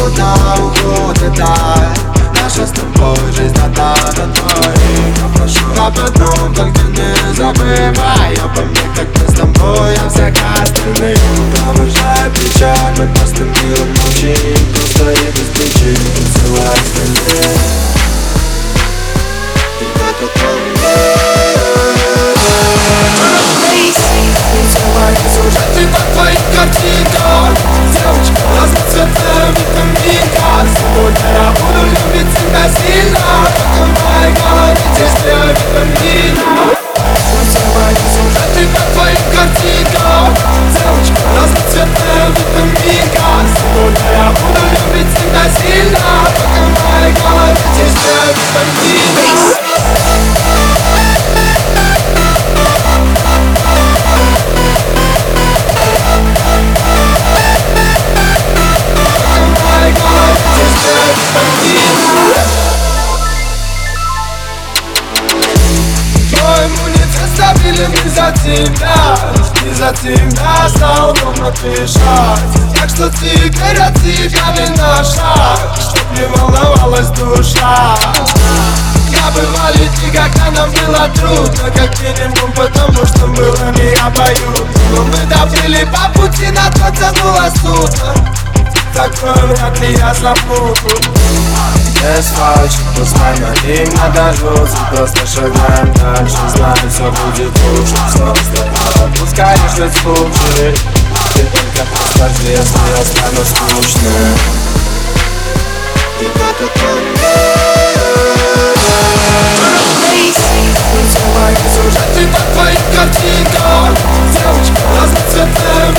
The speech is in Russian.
трудно уходит даль. Наша с тобой жизнь одна на двоих. Я прошу об одном, только не забывай обо мне, как мы с тобой о всех остальных. Провожая печаль, мы просто миром молчим, просто и без причин посылай остальных. И в этот сюжеты по твоим картинкам. Девочка, разноцветная витаминка. Сегодня я буду любить тебя сильно, пока в моей голове действие витамина. Сюжеты по твоим картинкам. Девочка, разноцветная витаминка. Сегодня я буду любить тебя сильно, пока в моей голове действие витамина. Твой иммунитет ставили не за тебя стал дома дышать. Так что теперь отъехали на шаг, чтоб не волновалась душа. Я бывали дни, когда нам было трудно, как минимум потому, что было не обоюдно. Но мы добрели по пути, на то тянуло судно. Такое вряд ли я забуду. Без фальши, пускай над ним надождутся. Просто шагаем дальше, знаем, все будет лучше. Снова с тобой отпускаешь ведь лучше. Ты только скажи, если я стану скучным. И в этот сюжеты по твоим картинкам. Девочка, разноцветная